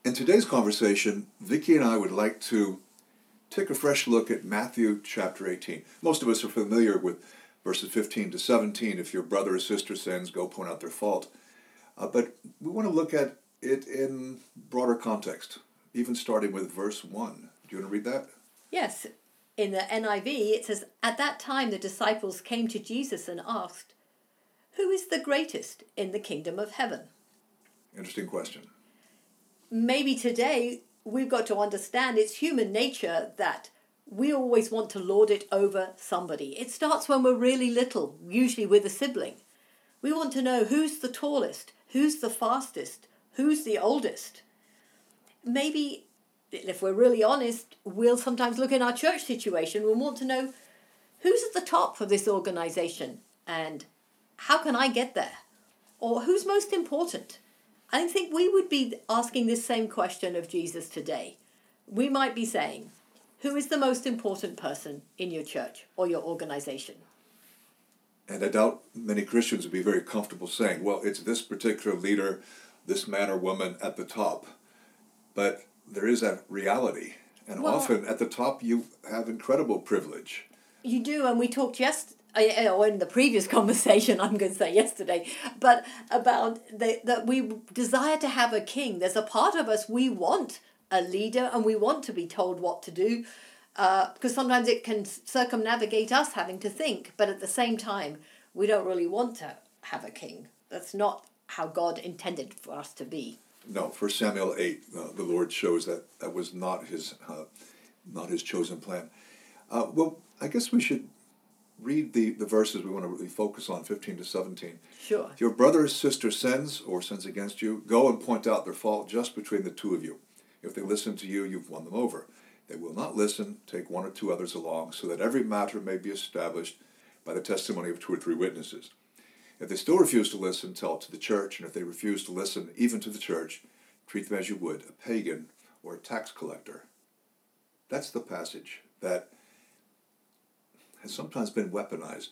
In today's conversation, Vicki and I would like to take a fresh look at Matthew chapter 18. Most of us are familiar with verses 15 to 17. If your brother or sister sins, go point out their fault. But we want to look at it in broader context, even starting with verse 1. Do you want to read that? Yes. In the NIV, it says, "At that time the disciples came to Jesus and asked, 'Who is the greatest in the kingdom of heaven?'" Interesting question. Maybe today we've got to understand it's human nature that we always want to lord it over somebody. It starts when we're really little, usually with a sibling. We want to know who's the tallest, who's the fastest, who's the oldest. Maybe, if we're really honest, we'll sometimes look in our church situation and want to know who's at the top of this organization and how can I get there? Or who's most important? I think we would be asking this same question of Jesus today. We might be saying, who is the most important person in your church or your organization? And I doubt many Christians would be very comfortable saying, well, it's this particular leader, this man or woman at the top. But there is a reality. And often at the top you have incredible privilege. You do, and we talked in the previous conversation, I'm going to say yesterday, but about that we desire to have a king. There's a part of us, we want a leader and we want to be told what to do because sometimes it can circumnavigate us having to think, but at the same time, we don't really want to have a king. That's not how God intended for us to be. No, 1 Samuel 8, the Lord shows that was not his chosen plan. Well, I guess we should read the verses we want to really focus on, 15 to 17. Sure. If your brother or sister sins or sins against you, go and point out their fault just between the two of you. If they listen to you, you've won them over. They will not listen, take one or two others along, so that every matter may be established by the testimony of two or three witnesses. If they still refuse to listen, tell it to the church, and if they refuse to listen even to the church, treat them as you would a pagan or a tax collector. That's the passage that has sometimes been weaponized.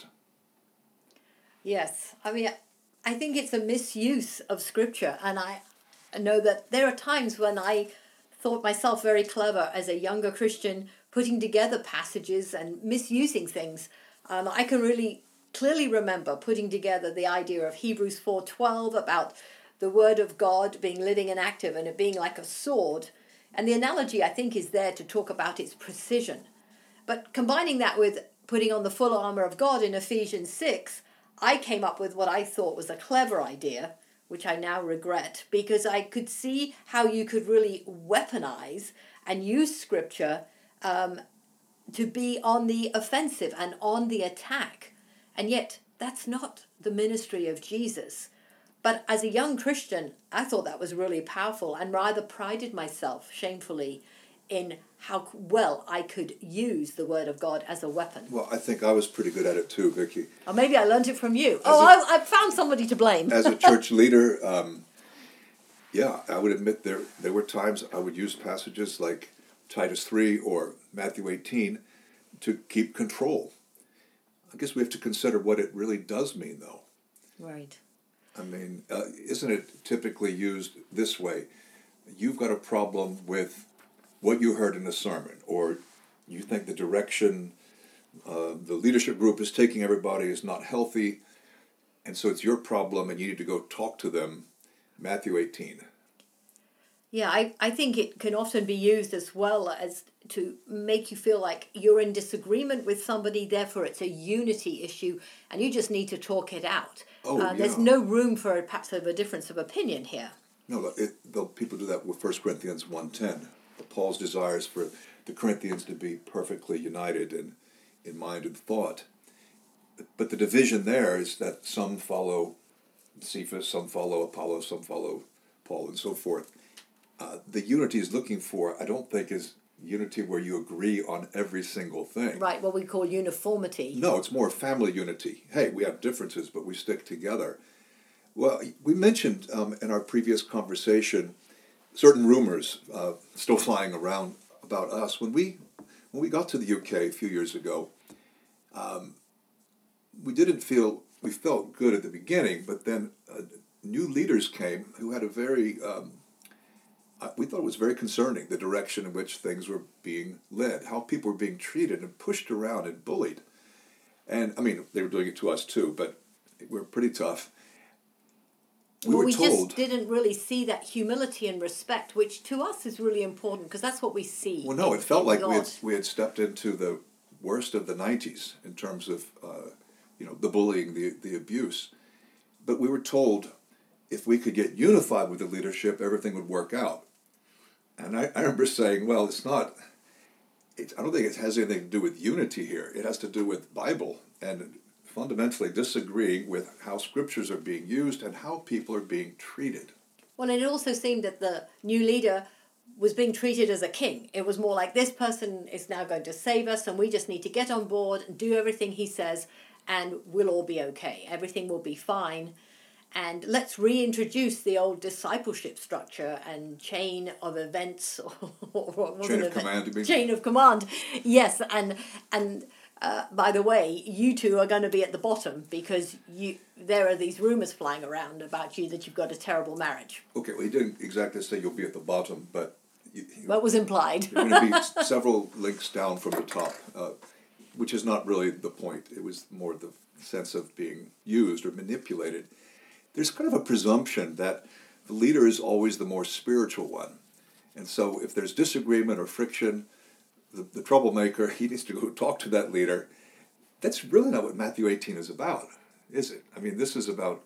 Yes. I mean, I think it's a misuse of Scripture, and I know that there are times when I thought myself very clever as a younger Christian, putting together passages and misusing things. I can really clearly remember putting together the idea of Hebrews 4:12 about the Word of God being living and active and it being like a sword. And the analogy, I think, is there to talk about its precision. But combining that with putting on the full armor of God in Ephesians 6, I came up with what I thought was a clever idea, which I now regret, because I could see how you could really weaponize and use Scripture to be on the offensive and on the attack. And yet, that's not the ministry of Jesus. But as a young Christian, I thought that was really powerful and rather prided myself shamefully in how well I could use the Word of God as a weapon. Well, I think I was pretty good at it too, Vicki. Or maybe I learned it from you. I found somebody to blame. As a church leader, I would admit there were times I would use passages like Titus 3 or Matthew 18 to keep control. I guess we have to consider what it really does mean, though. Right. I mean, isn't it typically used this way? You've got a problem with what you heard in a sermon, or you think the direction the leadership group is taking everybody is not healthy, and so it's your problem and you need to go talk to them. Matthew 18. Yeah, I think it can often be used as well as to make you feel like you're in disagreement with somebody, therefore it's a unity issue, and you just need to talk it out. There's no room for perhaps a difference of opinion here. No, people do that with 1 Corinthians 1:10. Paul's desires for the Corinthians to be perfectly united in mind and thought. But the division there is that some follow Cephas, some follow Apollos, some follow Paul, and so forth. The unity is looking for, I don't think, is unity where you agree on every single thing. Right, what we call uniformity. No, it's more family unity. Hey, we have differences, but we stick together. Well, we mentioned in our previous conversation certain rumors still flying around about us. When we got to the UK a few years ago, we felt good at the beginning, but then new leaders came who had a very we thought it was very concerning, the direction in which things were being led, how people were being treated and pushed around and bullied. And, I mean, they were doing it to us too, but we're pretty tough. We just didn't really see that humility and respect, which to us is really important, because that's what we see. Well, no, it felt like we had stepped into the worst of the 90s in terms of, the bullying, the abuse. But we were told if we could get unified with the leadership, everything would work out. And I remember saying, well, I don't think it has anything to do with unity here. It has to do with Bible and fundamentally disagreeing with how scriptures are being used and how people are being treated. Well, and it also seemed that the new leader was being treated as a king. It was more like, this person is now going to save us, and we just need to get on board and do everything he says, and we'll all be okay. Everything will be fine. And let's reintroduce the old discipleship structure and chain of events. Chain of command, you mean? Chain of command, yes. And by the way, you two are going to be at the bottom, because there are these rumors flying around about you that you've got a terrible marriage. Okay, well, he didn't exactly say you'll be at the bottom, but... That was implied. There are going to be several links down from the top, which is not really the point. It was more the sense of being used or manipulated. There's kind of a presumption that the leader is always the more spiritual one. And so if there's disagreement or friction, the troublemaker, he needs to go talk to that leader. That's really not what Matthew 18 is about, is it? I mean, this is about,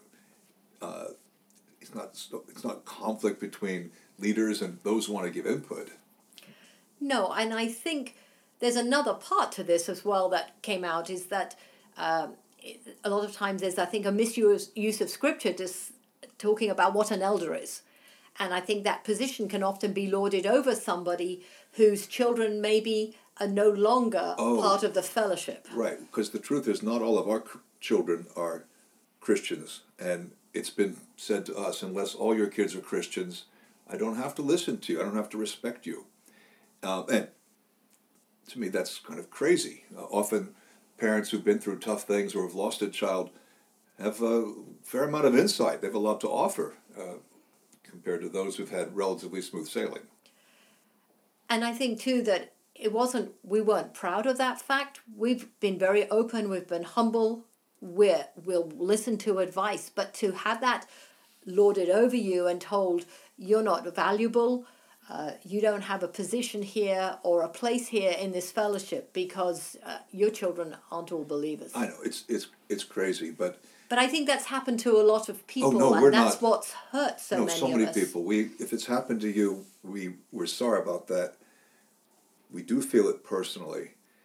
it's not conflict between leaders and those who want to give input. No, and I think there's another part to this as well that came out, is that a lot of times there's, I think, a misuse of scripture just talking about what an elder is. And I think that position can often be lorded over somebody whose children maybe are no longer part of the fellowship. Right, because the truth is not all of our children are Christians. And it's been said to us, unless all your kids are Christians, I don't have to listen to you. I don't have to respect you. And to me, that's kind of crazy. Often parents who've been through tough things or have lost a child have a fair amount of insight. They have a lot to offer compared to those who've had relatively smooth sailing. And I think, too, that we weren't proud of that fact. We've been very open. We've been humble. We'll listen to advice. But to have that lorded over you and told you're not valuable, you don't have a position here or a place here in this fellowship because your children aren't all believers. I know, it's crazy, but I think that's happened to a lot of people, and that's what's hurt so many of us. So many people. If it's happened to you, we're sorry about that. We do feel it personally,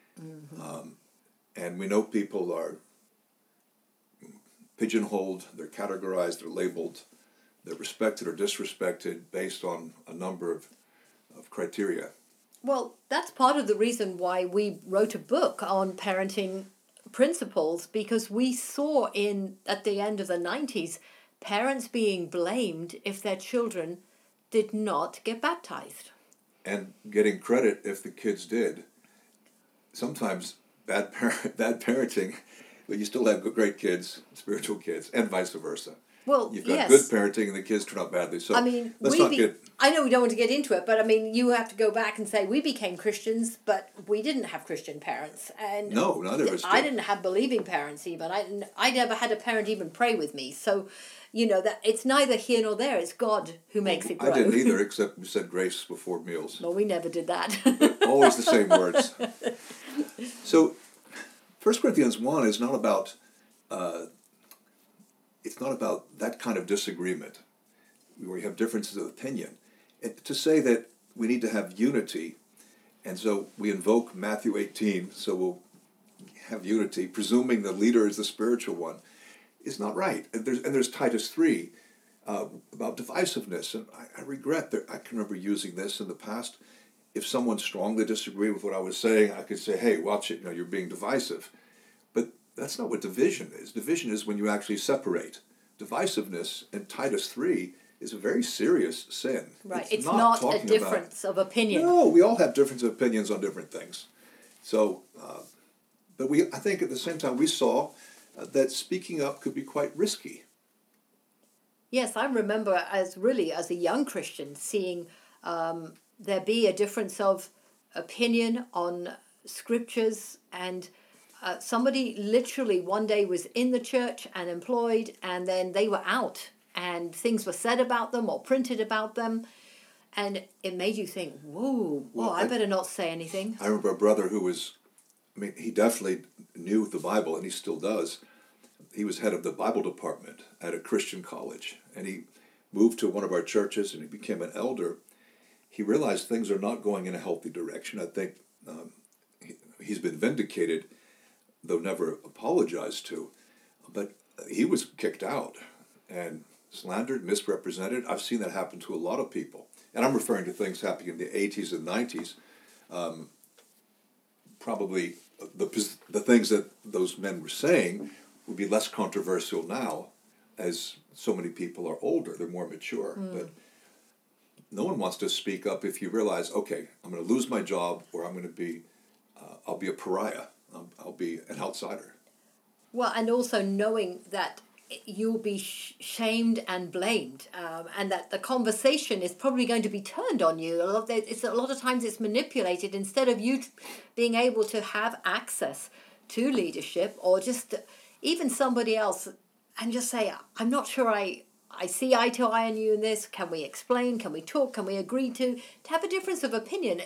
and we know people are pigeonholed, they're categorized, they're labeled, they're respected or disrespected based on a number of criteria. Well, that's part of the reason why we wrote a book on parenting principles, because we saw at the end of the 90s parents being blamed if their children did not get baptized. And getting credit if the kids did. Sometimes bad parenting, but you still have great kids, spiritual kids, and vice versa. Well, you've got good parenting and the kids turn out badly. So I mean, I know we don't want to get into it, but I mean, you have to go back and say we became Christians, but we didn't have Christian parents, and no, neither of us did. I didn't have believing parents even. I never had a parent even pray with me. So, that it's neither here nor there. It's God who makes it grow. I didn't either, except we said grace before meals. Well, we never did that. Always the same words. So, 1 Corinthians 1 is not about. It's not about that kind of disagreement where you have differences of opinion. And to say that we need to have unity, and so we invoke Matthew 18, so we'll have unity, presuming the leader is the spiritual one, is not right. And there's Titus 3 about divisiveness. And I regret that I can remember using this in the past. If someone strongly disagreed with what I was saying, I could say, hey, watch it, you're being divisive. But that's not what division is. Division is when you actually separate. Divisiveness in Titus 3 is a very serious sin. Right. It's not a difference of opinion. No, we all have different opinions on different things. So, but I think at the same time we saw that speaking up could be quite risky. Yes, I remember as a young Christian seeing there be a difference of opinion on scriptures, and somebody literally one day was in the church and employed, and then they were out and things were said about them or printed about them, and it made you think, whoa, Well, I better not say anything. I remember a brother who was, he definitely knew the Bible, and he still does. He was head of the Bible department at a Christian college, and he moved to one of our churches, and he became an elder. He realized things are not going in a healthy direction. I think he's been vindicated, though never apologized to, but he was kicked out and slandered, misrepresented. I've seen that happen to a lot of people. And I'm referring to things happening in the 80s and 90s. Probably the things that those men were saying would be less controversial now, as so many people are older, they're more mature. But no one wants to speak up if you realize, okay, I'm going to lose my job, or I'm going to be, I'll be a pariah. I'll be an outsider. Well, and also knowing that you'll be shamed and blamed, and that the conversation is probably going to be turned on you. A lot of times it's manipulated instead of you being able to have access to leadership, or just even somebody else, and just say, I'm not sure I see eye to eye on you in this. Can we explain? Can we talk? Can we agree to have a difference of opinion?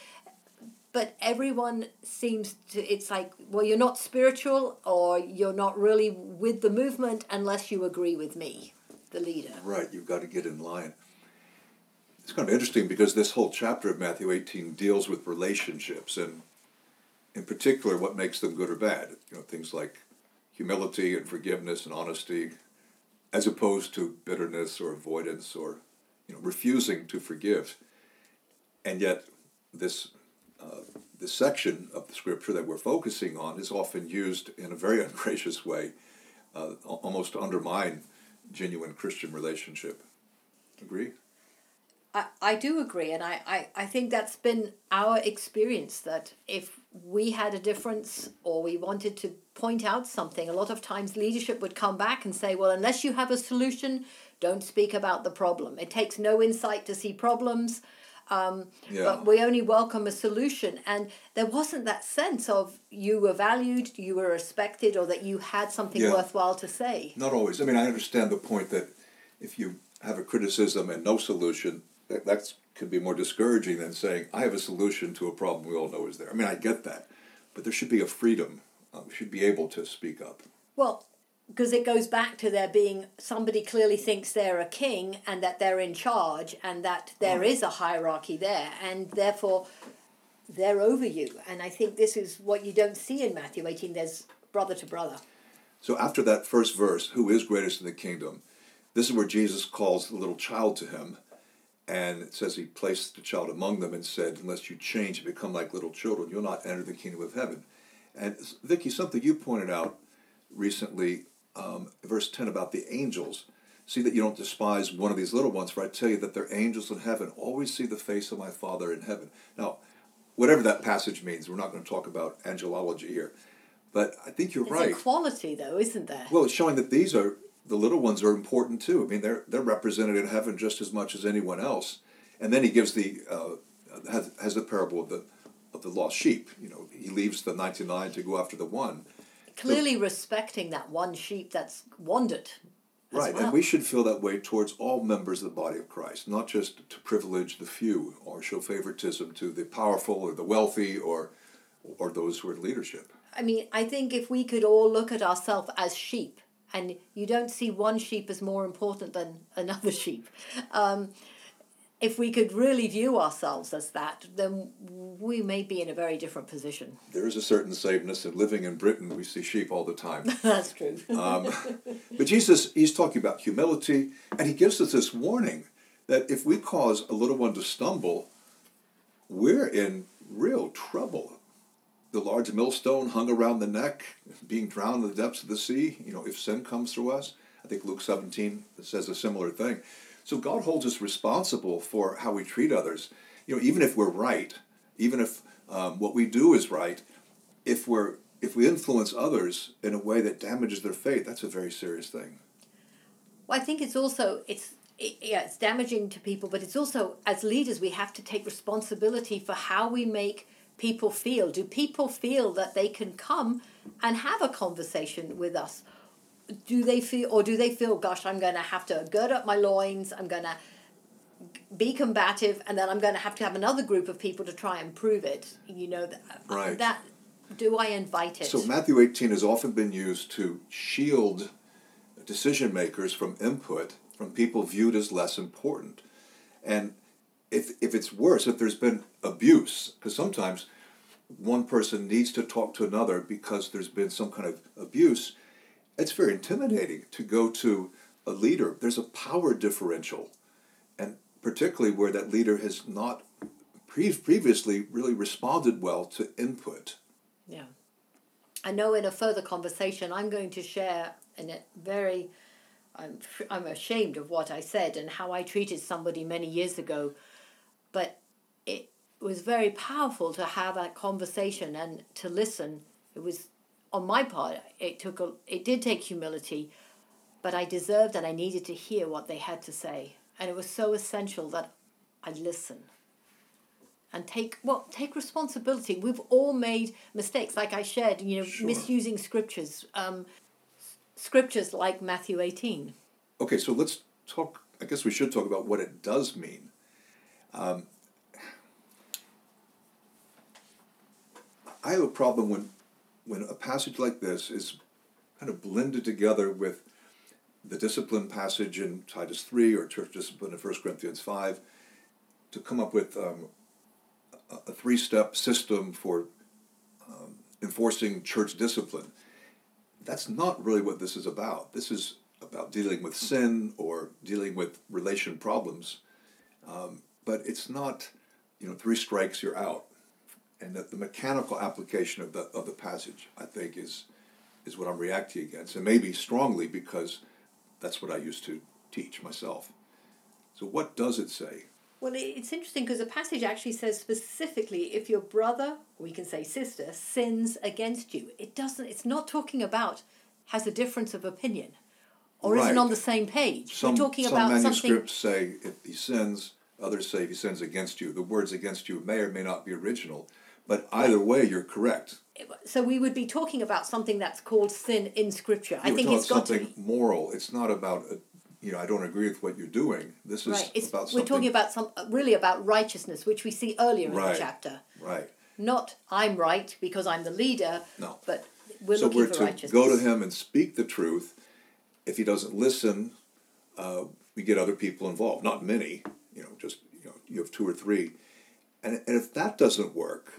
But everyone seems to, it's like, well, you're not spiritual, or you're not really with the movement unless you agree with me, the leader. Right, you've got to get in line. It's kind of interesting because this whole chapter of Matthew 18 deals with relationships, and in particular what makes them good or bad. Things like humility and forgiveness and honesty, as opposed to bitterness or avoidance or refusing to forgive. And yet this section of the scripture that we're focusing on is often used in a very ungracious way, almost to undermine genuine Christian relationship. Agree? I do agree, and I think that's been our experience, that if we had a difference or we wanted to point out something, a lot of times leadership would come back and say, well, unless you have a solution, don't speak about the problem. It takes no insight to see problems. But we only welcome a solution, and there wasn't that sense of you were valued, you were respected, or that you had something worthwhile to say. Not always. I understand the point that if you have a criticism and no solution, that could be more discouraging than saying, I have a solution to a problem we all know is there. I get that, but there should be a freedom. We should be able to speak up. Well, because it goes back to there being, somebody clearly thinks they're a king and that they're in charge and that there is a hierarchy there, and therefore they're over you. And I think this is what you don't see in Matthew 18. There's brother to brother. So after that first verse, who is greatest in the kingdom, this is where Jesus calls the little child to him. And it says he placed the child among them and said, unless you change and become like little children, you'll not enter the kingdom of heaven. And Vicki, something you pointed out recently, verse 10 about the angels. See that you don't despise one of these little ones, for I tell you that they're angels in heaven. Always see the face of my Father in heaven. Now, whatever that passage means, we're not going to talk about angelology here. But I think you're right. It's equality, though, isn't there? Well, it's showing that the little ones are important too. They're represented in heaven just as much as anyone else. And then he gives has the parable of the lost sheep. He leaves the 99 to go after the one. Clearly respecting that one sheep that's wandered. Right, well. And we should feel that way towards all members of the body of Christ, not just to privilege the few or show favoritism to the powerful or the wealthy or those who are in leadership. I think if we could all look at ourselves as sheep, and you don't see one sheep as more important than another sheep, if we could really view ourselves as that, then we may be in a very different position. There is a certain sameness, and living in Britain, we see sheep all the time. That's true. But Jesus, he's talking about humility, and he gives us this warning that if we cause a little one to stumble, we're in real trouble. The large millstone hung around the neck, being drowned in the depths of the sea, if sin comes through us. I think Luke 17 says a similar thing. So God holds us responsible for how we treat others. Even if we're right, even if what we do is right, if we influence others in a way that damages their faith, that's a very serious thing. Well, I think it's it's damaging to people, but it's also, as leaders, we have to take responsibility for how we make people feel. Do people feel that they can come and have a conversation with us? Do they feel, gosh, I'm going to have to gird up my loins, I'm going to be combative, and then I'm going to have another group of people to try and prove it? Right. That, do I invite it? So Matthew 18 has often been used to shield decision makers from input from people viewed as less important. And if it's worse, if there's been abuse, because sometimes one person needs to talk to another because there's been some kind of abuse, it's very intimidating to go to a leader. There's a power differential, and particularly where that leader has not previously really responded well to input. Yeah. I know in a further conversation I'm going to share I'm ashamed of what I said and how I treated somebody many years ago, but it was very powerful to have that conversation and to listen. It was, on my part, it did take humility, but I deserved and I needed to hear what they had to say, and it was so essential that I listen and take responsibility. We've all made mistakes, like I shared, Sure. misusing scriptures. Scriptures like Matthew 18. Okay, so let's talk, I guess we should talk about what it does mean. I have a problem when a passage like this is kind of blended together with the discipline passage in Titus 3 or church discipline in 1 Corinthians 5 to come up with a three-step system for enforcing church discipline. That's not really what this is about. This is about dealing with sin or dealing with relation problems. But it's not, 3 strikes, you're out. And the mechanical application of the passage, I think, is what I'm reacting against. And maybe strongly because that's what I used to teach myself. So what does it say? Well, it's interesting because the passage actually says specifically if your brother, we can say sister, sins against you. It's not talking about has a difference of opinion or Right. isn't on the same page. We're talking about some manuscripts say if he sins, others say if he sins against you. The words against you may or may not be original, but either way, you're correct. So we would be talking about something that's called sin in Scripture. I think it's it's got to be something moral. It's not about I don't agree with what you're doing. This is about something. We're talking about really about righteousness, which we see earlier in the chapter. Right. Not I'm right because I'm the leader. No. But we're looking for righteousness. So we're to go to him and speak the truth. If he doesn't listen, we get other people involved. Not many. You have 2 or 3, and if that doesn't work,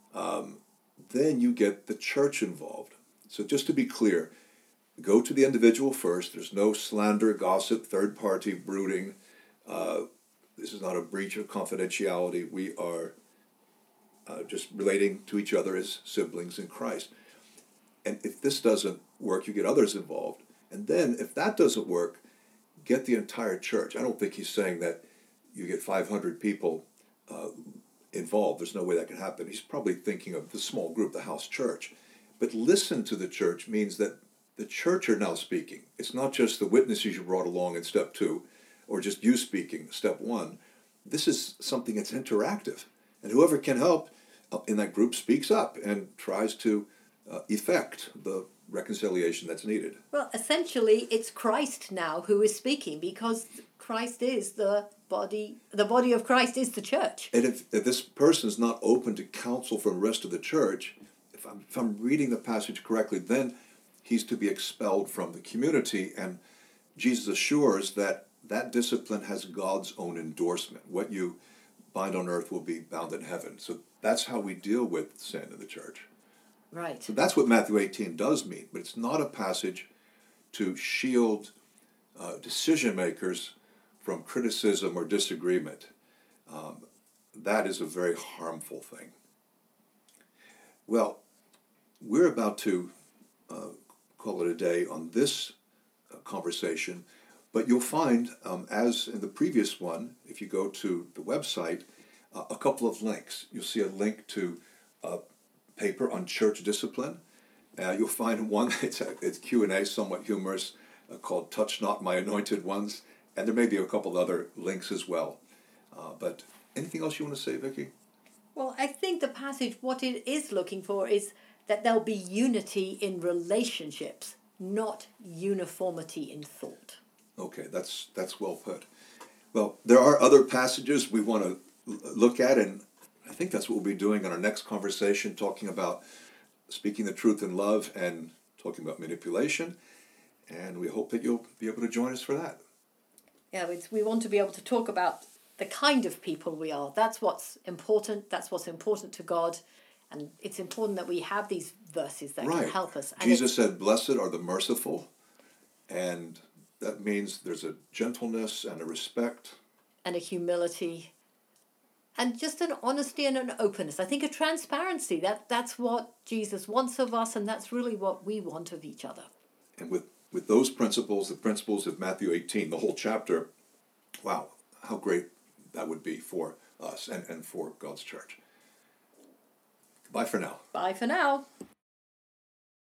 then you get the church involved. So just to be clear. Go to the individual first. There's no slander, gossip, third-party brooding. This is not a breach of confidentiality. We are just relating to each other as siblings in Christ. And if this doesn't work, you get others involved. And then, if that doesn't work, get the entire church. I don't think he's saying that you get 500 people involved. There's no way that can happen. He's probably thinking of the small group, the house church. But listen to the church means that the church are now speaking. It's not just the witnesses you brought along in step 2, or just you speaking, step 1. This is something that's interactive. And whoever can help in that group speaks up and tries to effect the reconciliation that's needed. Well, essentially, it's Christ now who is speaking because Christ is the body of Christ is the church. And if this person is not open to counsel from the rest of the church, if I'm reading the passage correctly, then he's to be expelled from the community, and Jesus assures that discipline has God's own endorsement. What you bind on earth will be bound in heaven. So that's how we deal with sin in the church. Right. So that's what Matthew 18 does mean, but it's not a passage to shield decision makers from criticism or disagreement. That is a very harmful thing. Well, we're about to call it a day on this conversation, but you'll find, as in the previous one, if you go to the website, a couple of links. You'll see a link to a paper on church discipline. You'll find one, it's Q&A, somewhat humorous, called Touch Not My Anointed Ones, And there may be a couple other links as well. But anything else you want to say, Vicki? Well, I think the passage, what it is looking for is that there'll be unity in relationships, not uniformity in thought. Okay, that's well put. Well, there are other passages we want to look at, and I think that's what we'll be doing in our next conversation, talking about speaking the truth in love and talking about manipulation. And we hope that you'll be able to join us for that. Yeah, we want to be able to talk about the kind of people we are. That's what's important. That's what's important to God. And it's important that we have these verses that can help us. And Jesus said, "Blessed are the merciful." And that means there's a gentleness and a respect. And a humility. And just an honesty and an openness. I think a transparency. That's what Jesus wants of us, and that's really what we want of each other. And with those principles, the principles of Matthew 18, the whole chapter, wow, how great that would be for us and for God's church. Bye for now. Bye for now.